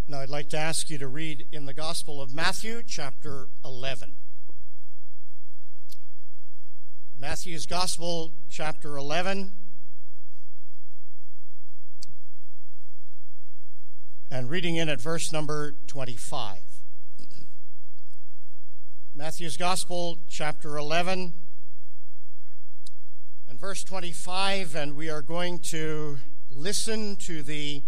Now I'd like to ask you to read in the Gospel of Matthew, chapter 11. Matthew's Gospel, chapter 11. And reading in at verse number 25. Matthew's Gospel, chapter 11, and verse 25, and we are going to listen to the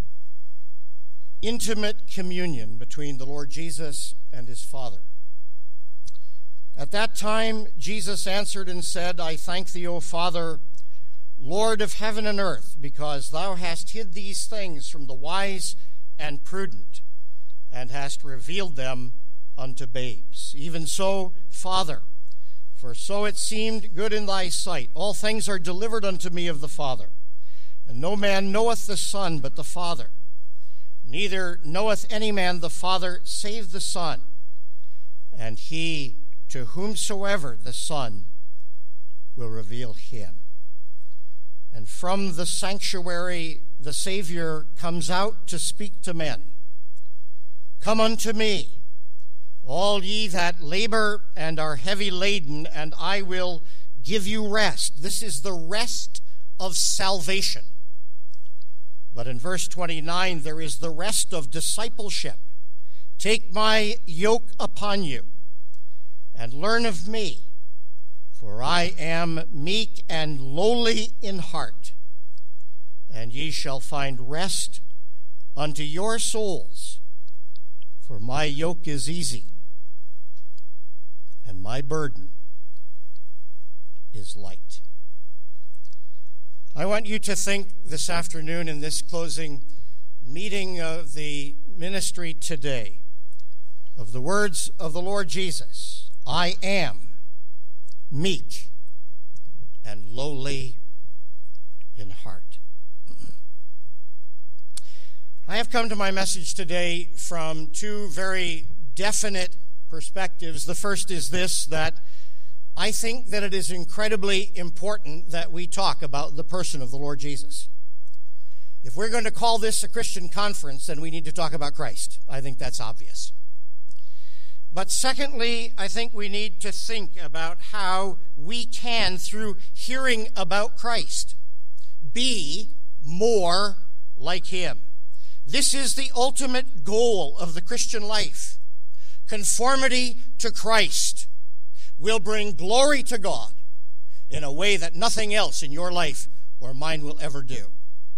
intimate communion between the Lord Jesus and his Father. At that time, Jesus answered and said, I thank thee, O Father, Lord of heaven and earth, because thou hast hid these things from the wise and prudent, and hast revealed them unto babes. Even so, Father, for so it seemed good in thy sight. All things are delivered unto me of the Father, and no man knoweth the Son but the Father. Neither knoweth any man the Father save the Son, and he to whomsoever the Son will reveal him. And from the sanctuary the Savior comes out to speak to men. Come unto me, all ye that labor and are heavy laden, and I will give you rest. This is the rest of salvation. But in verse 29, there is the rest of discipleship. Take my yoke upon you, and learn of me, for I am meek and lowly in heart, and ye shall find rest unto your souls. For my yoke is easy, and my burden is light. I want you to think this afternoon in this closing meeting of the ministry today of the words of the Lord Jesus. I am meek and lowly in heart. I have come to my message today from two very definite perspectives. The first is this, that I think that it is incredibly important that we talk about the person of the Lord Jesus. If we're going to call this a Christian conference, then we need to talk about Christ. I think that's obvious. But secondly, I think we need to think about how we can, through hearing about Christ, be more like him. This is the ultimate goal of the Christian life. Conformity to Christ will bring glory to God in a way that nothing else in your life or mine will ever do.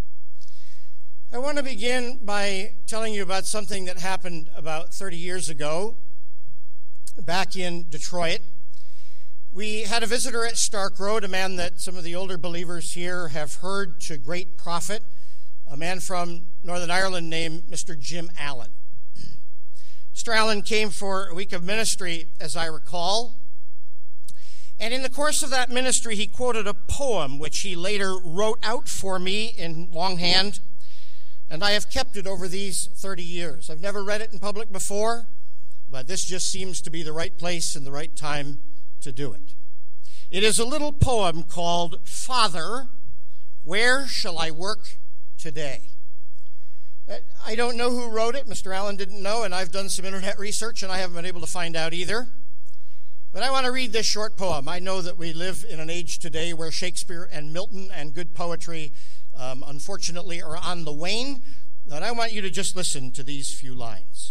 I want to begin by telling you about something that happened about 30 years ago back in Detroit. We had a visitor at Stark Road, a man that some of the older believers here have heard to great profit, a man from Northern Ireland named Mr. Jim Allen. Mr. Allen came for a week of ministry, as I recall, and in the course of that ministry, he quoted a poem which he later wrote out for me in longhand, and I have kept it over these 30 years. I've never read it in public before, but this just seems to be the right place and the right time to do it. It is a little poem called, Father, Where Shall I Work Today? I don't know who wrote it. Mr. Allen didn't know, and I've done some internet research, and I haven't been able to find out either. But I want to read this short poem. I know that we live in an age today where Shakespeare and Milton and good poetry, unfortunately, are on the wane. And I want you to just listen to these few lines.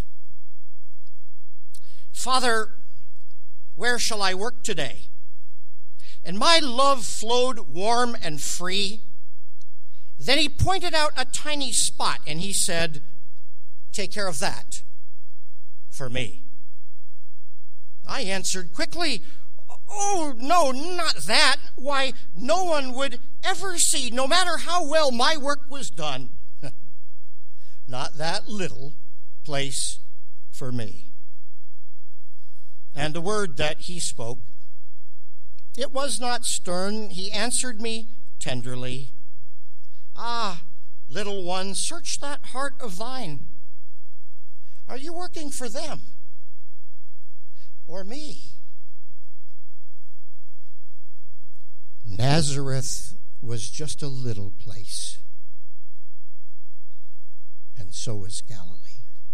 Father, where shall I work today? And my love flowed warm and free. Then he pointed out a tiny spot, and he said, take care of that for me. I answered quickly, oh, no, not that. Why, no one would ever see, no matter how well my work was done, not that little place for me. And the word that he spoke, it was not stern. He answered me tenderly. Ah, little one, search that heart of thine. Are you working for them or me? Nazareth was just a little place, and so was Galilee.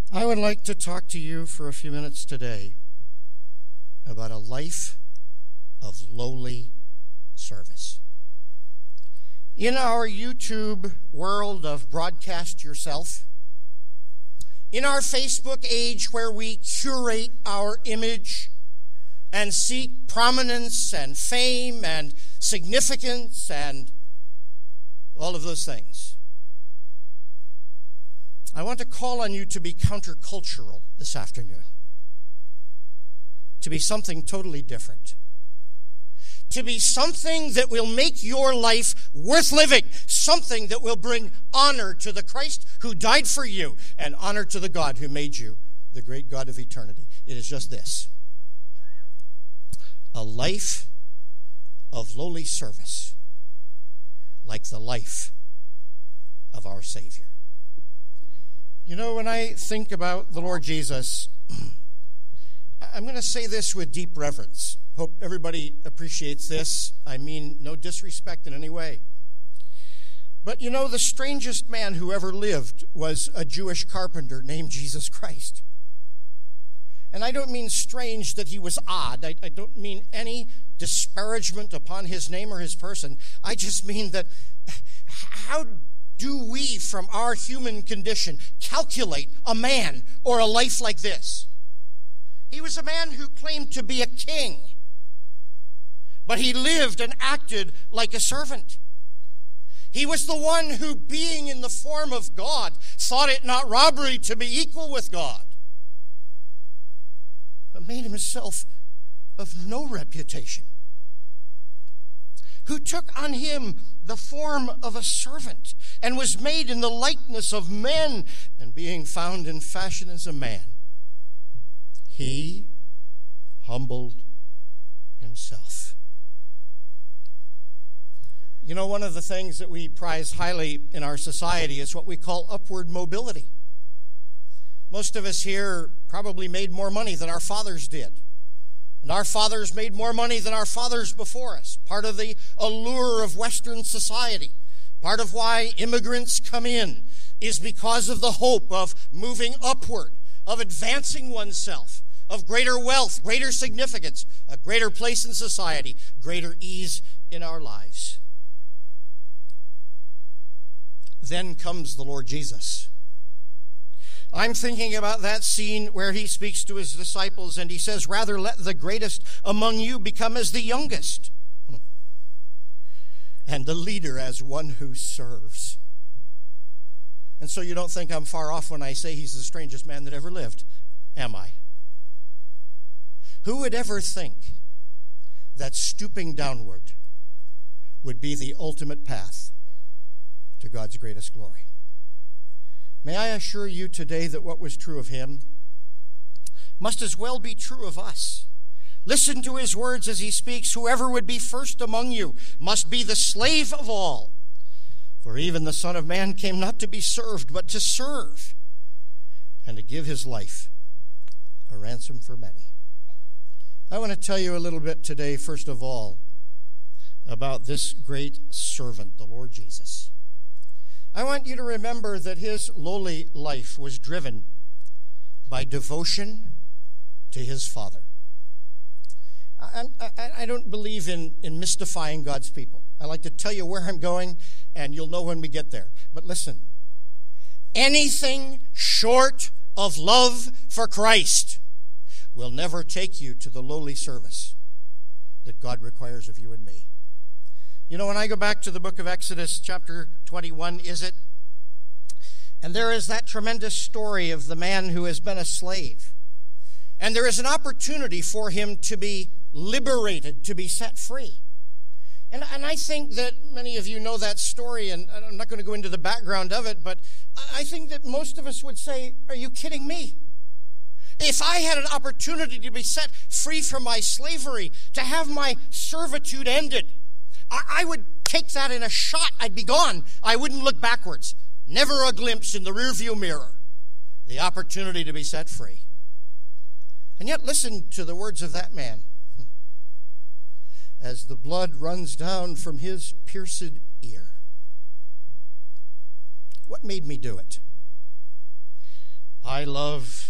I would like to talk to you for a few minutes today about a life of lowly service. In our YouTube world of broadcast yourself, in our Facebook age where we curate our image and seek prominence and fame and significance and all of those things, I want to call on you to be countercultural this afternoon, to be something totally different, to be something that will make your life worth living, something that will bring honor to the Christ who died for you and honor to the God who made you, the great God of eternity. It is just this: a life of lowly service, like the life of our Savior. You know, when I think about the Lord Jesus, I'm going to say this with deep reverence. Hope everybody appreciates this. I mean no disrespect in any way. But you know, the strangest man who ever lived was a Jewish carpenter named Jesus Christ. And I don't mean strange that he was odd. I don't mean any disparagement upon his name or his person. I just mean that how do we, from our human condition, calculate a man or a life like this? He was a man who claimed to be a king, but he lived and acted like a servant. He was the one who, being in the form of God, thought it not robbery to be equal with God, but made himself of no reputation, who took on him the form of a servant and was made in the likeness of men, and being found in fashion as a man, he humbled himself. You know, one of the things that we prize highly in our society is what we call upward mobility. Most of us here probably made more money than our fathers did. And our fathers made more money than our fathers before us. Part of the allure of Western society, part of why immigrants come in, is because of the hope of moving upward, of advancing oneself, of greater wealth, greater significance, a greater place in society, greater ease in our lives. Then comes the Lord Jesus. I'm thinking about that scene where he speaks to his disciples and he says, "Rather let the greatest among you become as the youngest, and the leader as one who serves." And so you don't think I'm far off when I say he's the strangest man that ever lived, am I? Who would ever think that stooping downward would be the ultimate path to God's greatest glory? May I assure you today that what was true of him must as well be true of us. Listen to his words as he speaks. "Whoever would be first among you must be the slave of all. For even the Son of Man came not to be served, but to serve, and to give his life a ransom for many." I want to tell you a little bit today, first of all, about this great servant, the Lord Jesus. I want you to remember that his lowly life was driven by devotion to his Father. I don't believe in mystifying God's people. I like to tell you where I'm going, and you'll know when we get there. But listen, anything short of love for Christ will never take you to the lowly service that God requires of you and me. You know, when I go back to the book of Exodus, chapter 21, is it? And there is that tremendous story of the man who has been a slave. And there is an opportunity for him to be liberated, to be set free. And I think that many of you know that story, and I'm not going to go into the background of it, but I think that most of us would say, "Are you kidding me? If I had an opportunity to be set free from my slavery, to have my servitude ended, I would take that in a shot. I'd be gone. I wouldn't look backwards. Never a glimpse in the rearview mirror. The opportunity to be set free." And yet listen to the words of that man. "As the blood runs down from his pierced ear." What made me do it? I love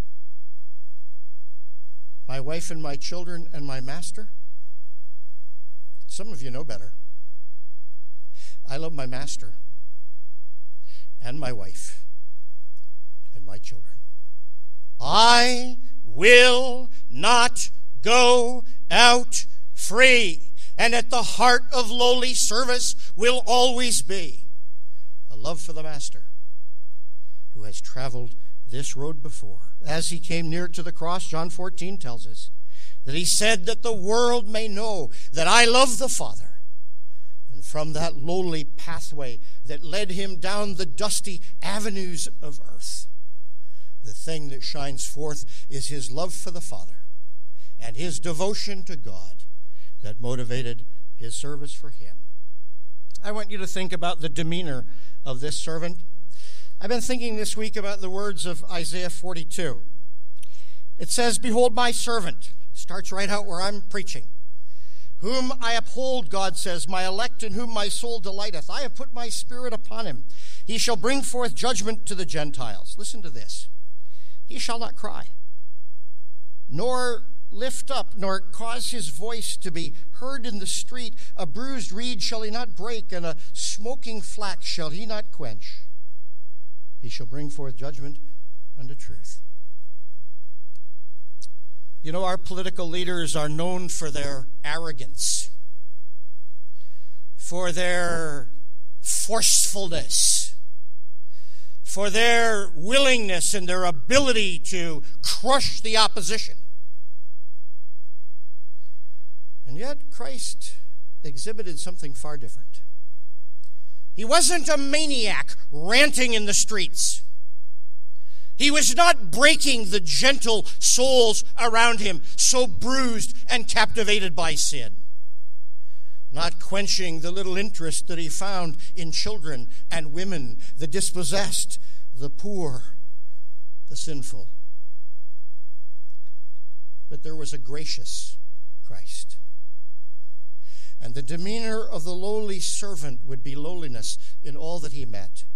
my wife and my children and my master. Some of you know better. I love my master and my wife and my children. I will not go out free. And at the heart of lowly service will always be a love for the master who has traveled this road before. As he came near to the cross, John 14 tells us that he said that the world may know that I love the Father. And from that lowly pathway that led him down the dusty avenues of earth, the thing that shines forth is his love for the Father and his devotion to God that motivated his service for him. I want you to think about the demeanor of this servant. I've been thinking this week about the words of Isaiah 42. It says, "Behold my servant," starts right out where I'm preaching, "whom I uphold," God says, "my elect in whom my soul delighteth. I have put my spirit upon him. He shall bring forth judgment to the Gentiles." Listen to this. "He shall not cry, nor lift up, nor cause his voice to be heard in the street. A bruised reed shall he not break, and a smoking flax shall he not quench. He shall bring forth judgment unto truth." You know, our political leaders are known for their arrogance, for their forcefulness, for their willingness and their ability to crush the opposition. And yet Christ exhibited something far different. He wasn't a maniac ranting in the streets. He was not breaking the gentle souls around him, so bruised and captivated by sin. Not quenching the little interest that he found in children and women, the dispossessed, the poor, the sinful. But there was a gracious Christ. And the demeanor of the lowly servant would be lowliness in all that he met.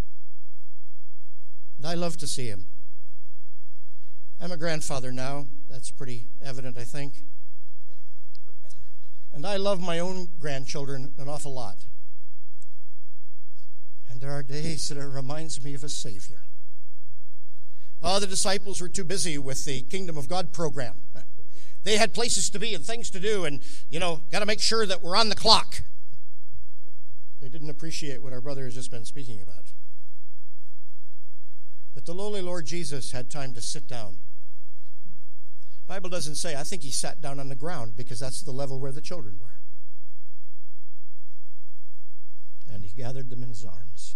And I love to see him. I'm a grandfather now. That's pretty evident, I think. And I love my own grandchildren an awful lot. And there are days that it reminds me of a Savior. Oh, the disciples were too busy with the Kingdom of God program. They had places to be and things to do, and, got to make sure that we're on the clock. They didn't appreciate what our brother has just been speaking about. But the lowly Lord Jesus had time to sit down. The Bible doesn't say. I think he sat down on the ground because that's the level where the children were. And he gathered them in his arms.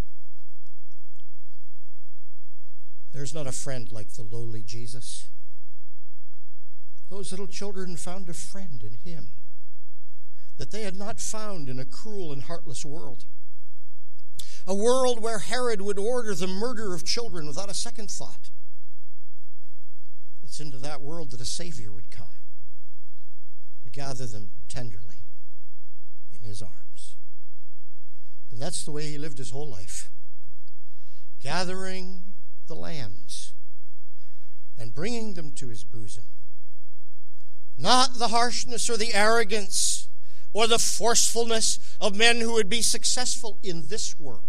There's not a friend like the lowly Jesus. Those little children found a friend in him that they had not found in a cruel and heartless world. A world where Herod would order the murder of children without a second thought. It's into that world that a Savior would come and gather them tenderly in his arms. And that's the way he lived his whole life. Gathering the lambs and bringing them to his bosom. Not the harshness or the arrogance or the forcefulness of men who would be successful in this world.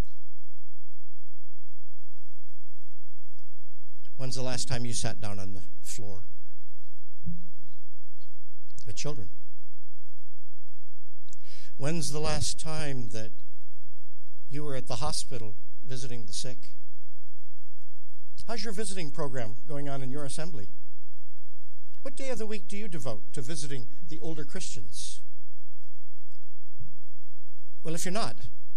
When's the last time you sat down on the floor? The children. When's the last time that you were at the hospital visiting the sick? How's your visiting program going on in your assembly? What day of the week do you devote to visiting the older Christians? Well, if you're not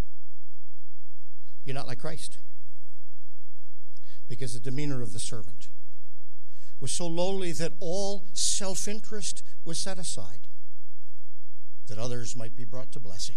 like Christ. Because the demeanor of the servant was so lowly that all self-interest was set aside, that others might be brought to blessing.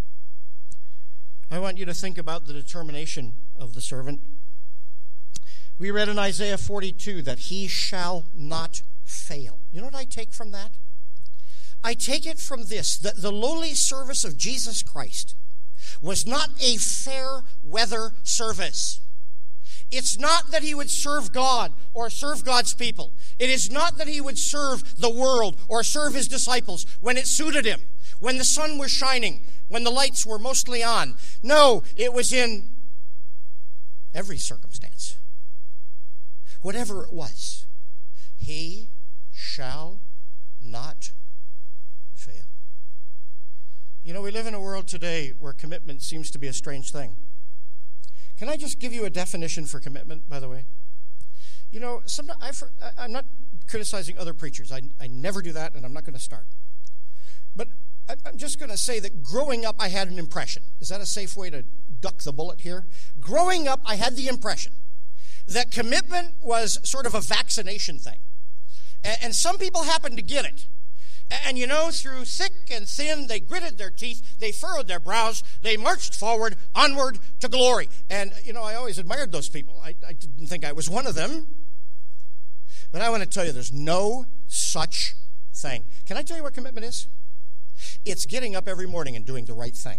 I want you to think about the determination of the servant. We read in Isaiah 42 that he shall not fail. You know what I take from that? I take it from this, that the lowly service of Jesus Christ was not a fair weather service. It's not that he would serve God or serve God's people. It is not that he would serve the world or serve his disciples when it suited him, when the sun was shining, when the lights were mostly on. No, it was in every circumstance. Whatever it was, he shall not fail. You know, we live in a world today where commitment seems to be a strange thing. Can I just give you a definition for commitment, by the way? You know, I'm not criticizing other preachers. I never do that, and I'm not going to start. But I'm just going to say that growing up, I had an impression. Is that a safe way to duck the bullet here? Growing up, I had the impression that commitment was sort of a vaccination thing. And some people happened to get it. And you know, through thick and thin, they gritted their teeth, they furrowed their brows, they marched forward, onward to glory. And, you know, I always admired those people. I didn't think I was one of them. But I want to tell you, there's no such thing. Can I tell you what commitment is? It's getting up every morning and doing the right thing.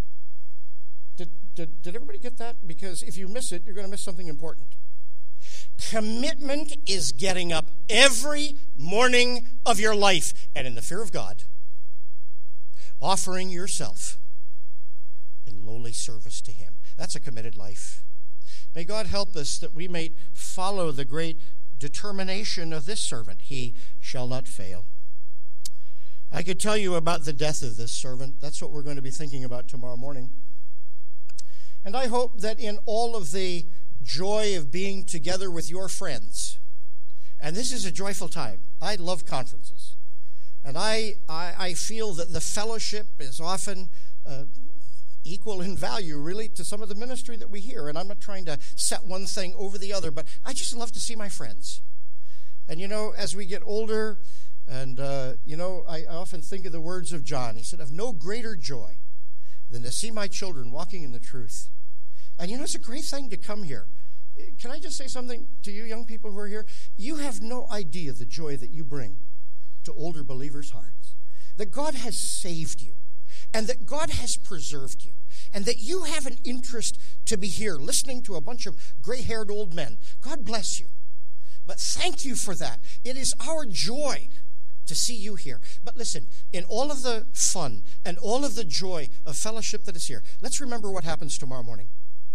Did everybody get that? Because if you miss it, you're going to miss something important. Commitment is getting up every morning of your life and in the fear of God, offering yourself in lowly service to him. That's a committed life. May God help us that we may follow the great determination of this servant. He shall not fail. I could tell you about the death of this servant. That's what we're going to be thinking about tomorrow morning. And I hope that in all of the joy of being together with your friends, and this is a joyful time. I love conferences. And I feel that the fellowship is often equal in value, really, to some of the ministry that we hear. And I'm not trying to set one thing over the other, but I just love to see my friends. And, you know, as we get older, and, you know, I often think of the words of John. He said, "I've no greater joy than to see my children walking in the truth." And, you know, it's a great thing to come here. Can I just say something to you young people who are here? You have no idea the joy that you bring to older believers' hearts. That God has saved you, and that God has preserved you, and that you have an interest to be here listening to a bunch of gray-haired old men. God bless you. But thank you for that. It is our joy to see you here. But listen, in all of the fun and all of the joy of fellowship that is here, let's remember what happens tomorrow morning.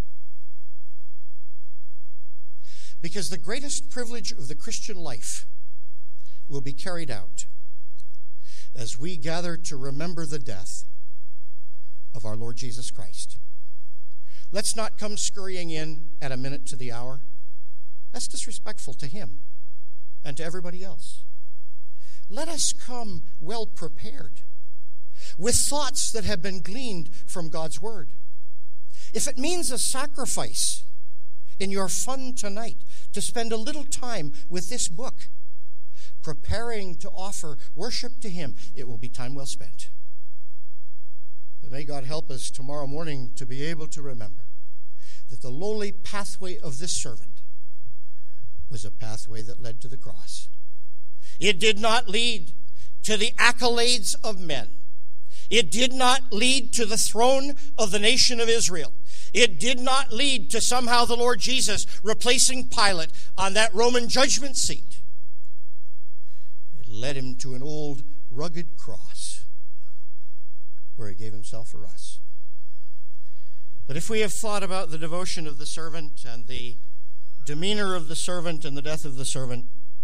Because the greatest privilege of the Christian life will be carried out as we gather to remember the death of our Lord Jesus Christ. Let's not come scurrying in at a minute to the hour. That's disrespectful to him and to everybody else. Let us come well prepared, with thoughts that have been gleaned from God's word. If it means a sacrifice in your fun tonight to spend a little time with this book, preparing to offer worship to him, it will be time well spent. But may God help us tomorrow morning to be able to remember that the lowly pathway of this servant was a pathway that led to the cross. It did not lead to the accolades of men. It did not lead to the throne of the nation of Israel. It did not lead to somehow the Lord Jesus replacing Pilate on that Roman judgment seat. It led him to an old rugged cross where he gave himself for us. But if we have thought about the devotion of the servant and the demeanor of the servant and the death of the servant,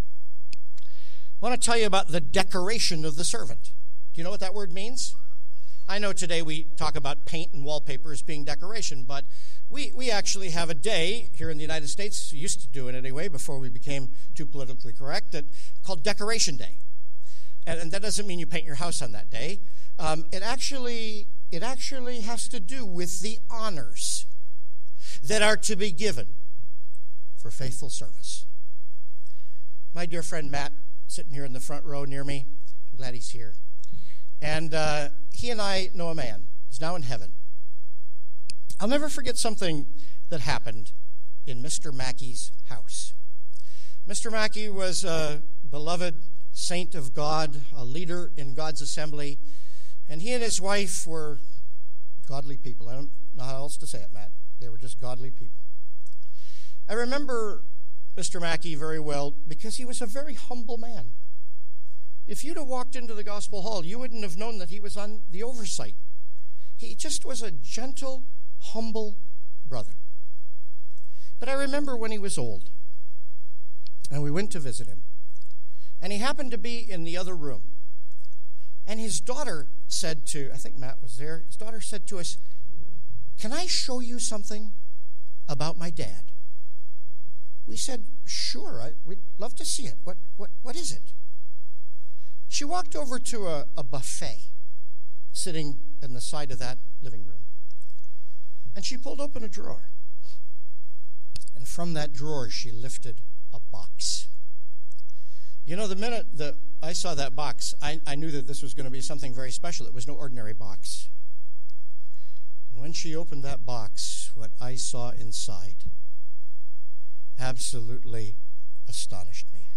I want to tell you about the decoration of the servant. Do you know what that word means? I know today we talk about paint and wallpaper as being decoration, but we actually have a day here in the United States, we used to do it anyway before we became too politically correct, called Decoration Day. And that doesn't mean you paint your house on that day. It actually has to do with the honors that are to be given for faithful service. My dear friend Matt, sitting here in the front row near me, I'm glad he's here. And he and I know a man. He's now in heaven. I'll never forget something that happened in Mr. Mackey's house. Mr. Mackey was a beloved saint of God, a leader in God's assembly, and he and his wife were godly people. I don't know how else to say it, Matt. They were just godly people. I remember Mr. Mackey very well because he was a very humble man. If you'd have walked into the Gospel Hall, you wouldn't have known that he was on the oversight. He just was a gentle, humble brother. But I remember when he was old, and we went to visit him, and he happened to be in the other room. And his daughter said to, I think Matt was there, his daughter said to us, "Can I show you something about my dad?" We said, "Sure, we'd love to see it. What is it?" She walked over to a buffet sitting in the side of that living room. And she pulled open a drawer. And from that drawer, she lifted a box. You know, the minute that I saw that box, I knew that this was going to be something very special. It was no ordinary box. And when she opened that box, what I saw inside absolutely astonished me.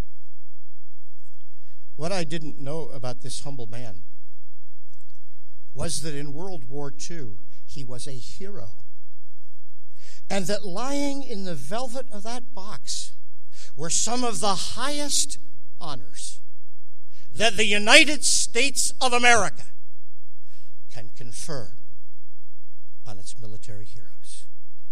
What I didn't know about this humble man was that in World War II, he was a hero. And that lying in the velvet of that box were some of the highest honors that the United States of America can confer on its military heroes.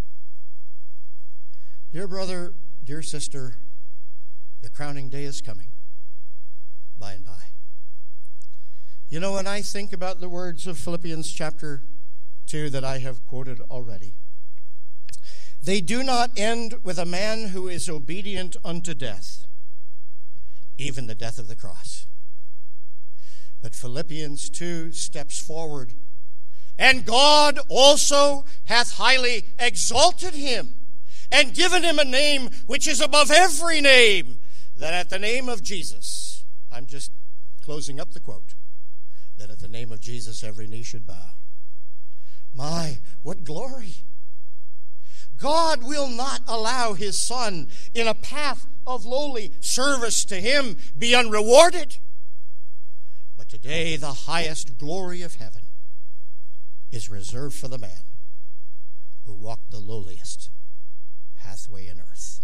Dear brother, dear sister, the crowning day is coming by and by. You know, when I think about the words of Philippians chapter 2 that I have quoted already, they do not end with a man who is obedient unto death, even the death of the cross. But Philippians 2 steps forward, and God also hath highly exalted him, and given him a name which is above every name, that at the name of Jesus, I'm just closing up the quote, that at the name of Jesus every knee should bow. My, what glory! God will not allow his Son in a path of lowly service to him be unrewarded. But today the highest glory of heaven is reserved for the man who walked the lowliest pathway in earth.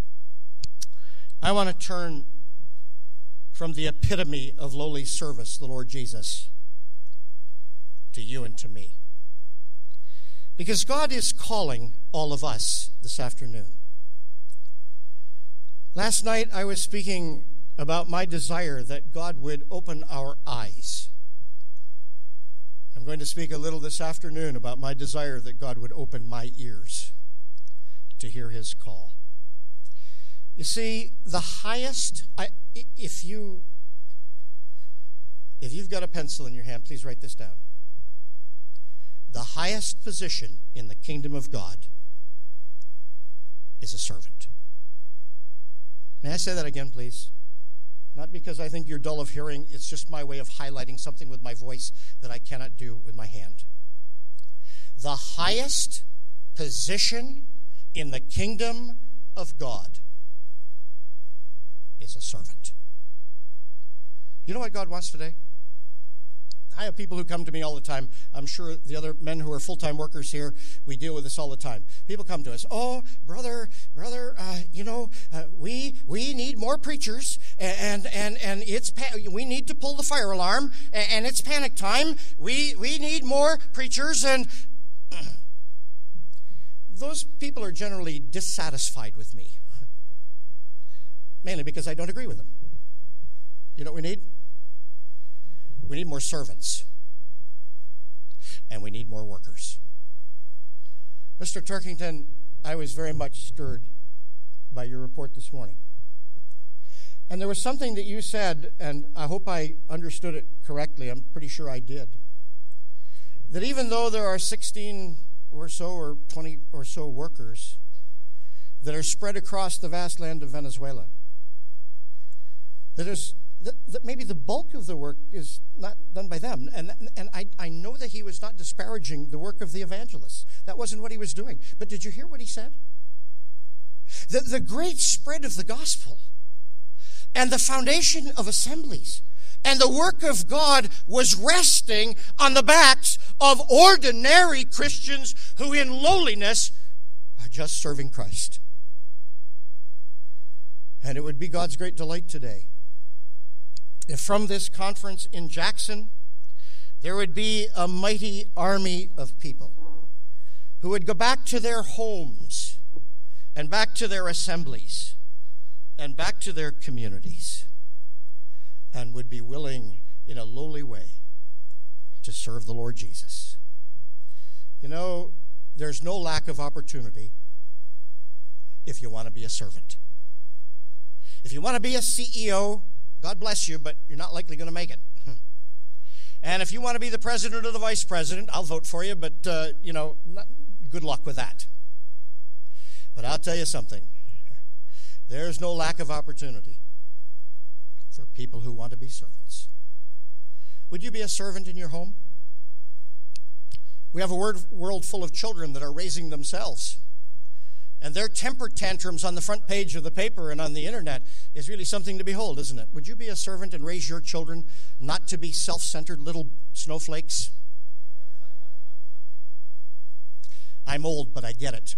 I want to turn from the epitome of lowly service, the Lord Jesus, to you and to me. Because God is calling all of us this afternoon. Last night I was speaking about my desire that God would open our eyes. I'm going to speak a little this afternoon about my desire that God would open my ears to hear his call. You see, the highest, if you've got a pencil in your hand, please write this down. The highest position in the kingdom of God is a servant. May I say that again, please? Not because I think you're dull of hearing, it's just my way of highlighting something with my voice that I cannot do with my hand. The highest position in the kingdom of God is a servant. You know what God wants today? I have people who come to me all the time. I'm sure the other men who are full-time workers here, we deal with this all the time. People come to us, "Oh, brother, we need more preachers, and we need to pull the fire alarm, and it's panic time. We need more preachers," and those people are generally dissatisfied with me, mainly because I don't agree with them. You know what we need? We need more servants. And we need more workers. Mr. Turkington, I was very much stirred by your report this morning. And there was something that you said, and I hope I understood it correctly. I'm pretty sure I did. That even though there are 16 or so or 20 or so workers that are spread across the vast land of Venezuela, that maybe the bulk of the work is not done by them. And I know that he was not disparaging the work of the evangelists. That wasn't what he was doing. But did you hear what he said? The great spread of the gospel and the foundation of assemblies and the work of God was resting on the backs of ordinary Christians who in lowliness are just serving Christ. And it would be God's great delight today if from this conference in Jackson there would be a mighty army of people who would go back to their homes and back to their assemblies and back to their communities and would be willing in a lowly way to serve the Lord Jesus. You know, there's no lack of opportunity if you want to be a servant. If you want to be a CEO, God bless you, but you're not likely going to make it. And if you want to be the president or the vice president, I'll vote for you, but, good luck with that. But I'll tell you something. There's no lack of opportunity for people who want to be servants. Would you be a servant in your home? We have a world full of children that are raising themselves. And their temper tantrums on the front page of the paper and on the internet is really something to behold, isn't it? Would you be a servant and raise your children not to be self-centered little snowflakes? I'm old, but I get it.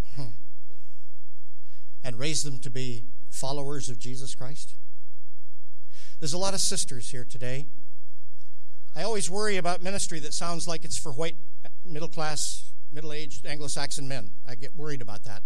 And raise them to be followers of Jesus Christ? There's a lot of sisters here today. I always worry about ministry that sounds like it's for white, middle-class, middle-aged Anglo-Saxon men. I get worried about that.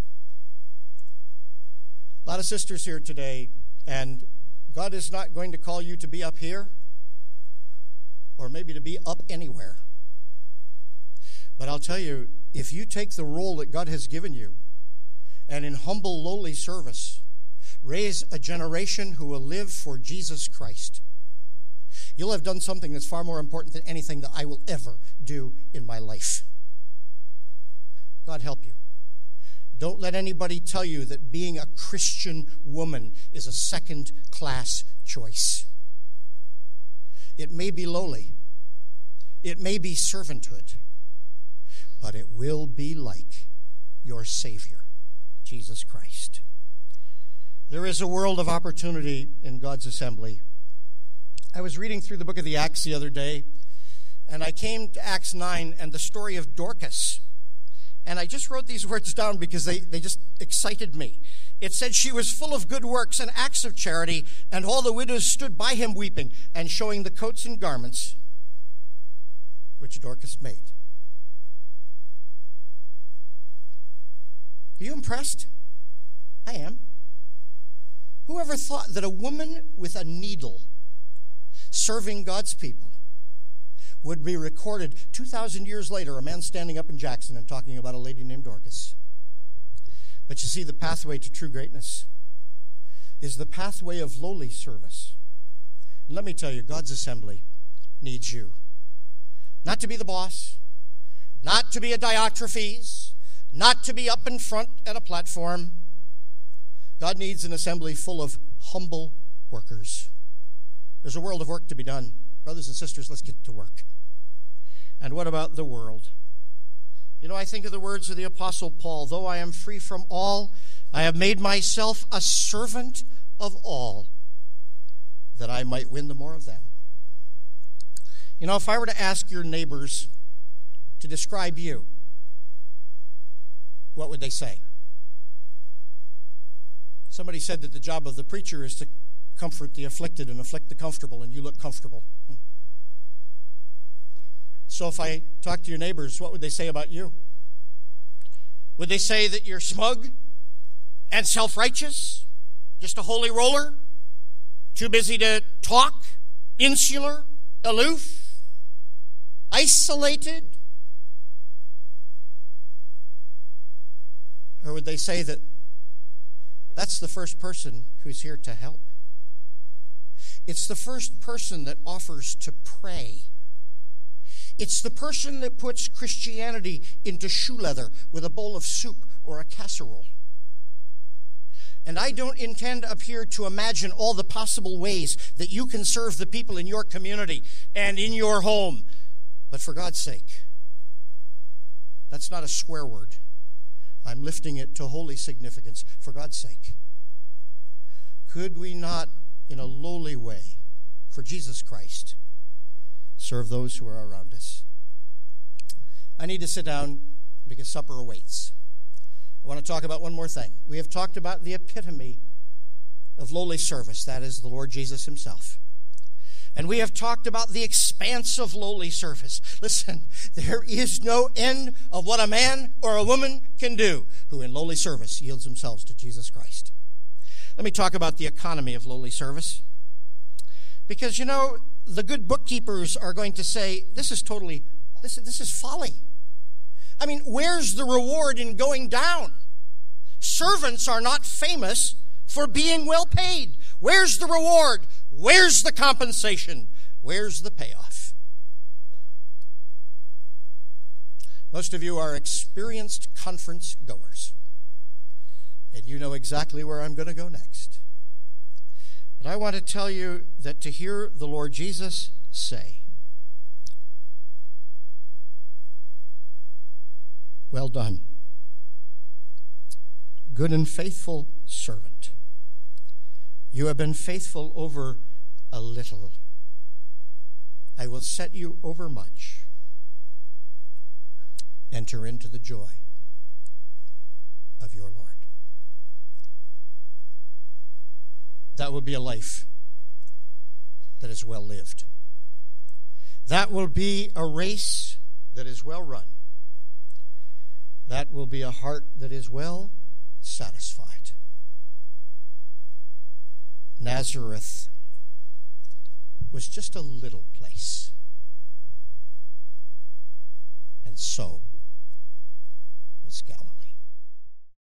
A lot of sisters here today, and God is not going to call you to be up here or maybe to be up anywhere. But I'll tell you, if you take the role that God has given you and in humble, lowly service, raise a generation who will live for Jesus Christ, you'll have done something that's far more important than anything that I will ever do in my life. God help you. Don't let anybody tell you that being a Christian woman is a second-class choice. It may be lowly. It may be servanthood. But it will be like your Savior, Jesus Christ. There is a world of opportunity in God's assembly. I was reading through the book of the Acts the other day, and I came to Acts 9 and the story of Dorcas. And I just wrote these words down because they just excited me. It said, she was full of good works and acts of charity, and all the widows stood by him weeping and showing the coats and garments which Dorcas made. Are you impressed? I am. Whoever thought that a woman with a needle serving God's people would be recorded 2,000 years later, a man standing up in Jackson and talking about a lady named Dorcas. But you see, the pathway to true greatness is the pathway of lowly service. And let me tell you, God's assembly needs you. Not to be the boss, not to be a Diotrephes, not to be up in front at a platform. God needs an assembly full of humble workers. There's a world of work to be done. Brothers and sisters, let's get to work. And what about the world? You know, I think of the words of the Apostle Paul, though I am free from all, I have made myself a servant of all, that I might win the more of them. You know, if I were to ask your neighbors to describe you, what would they say? Somebody said that the job of the preacher is to comfort the afflicted and afflict the comfortable, and you look comfortable. So if I talk to your neighbors, what would they say about you? Would they say that you're smug and self-righteous, just a holy roller, too busy to talk, insular, aloof, isolated? Or would they say that that's the first person who's here to help? It's the first person that offers to pray. It's the person that puts Christianity into shoe leather with a bowl of soup or a casserole. And I don't intend up here to imagine all the possible ways that you can serve the people in your community and in your home. But for God's sake, that's not a swear word. I'm lifting it to holy significance. For God's sake, could we not, in a lowly way, for Jesus Christ, serve those who are around us? I need to sit down because supper awaits. I want to talk about one more thing. We have talked about the epitome of lowly service. That is the Lord Jesus himself. And we have talked about the expanse of lowly service. Listen, there is no end of what a man or a woman can do who in lowly service yields themselves to Jesus Christ. Let me talk about the economy of lowly service. Because, the good bookkeepers are going to say, this is folly. I mean, where's the reward in going down? Servants are not famous for being well paid. Where's the reward? Where's the compensation? Where's the payoff? Most of you are experienced conference goers, and you know exactly where I'm going to go next. But I want to tell you that to hear the Lord Jesus say, "Well done, good and faithful servant. You have been faithful over a little. I will set you over much. Enter into the joy of your Lord." That will be a life that is well lived. That will be a race that is well run. That will be a heart that is well satisfied. Nazareth was just a little place, and so was Galilee.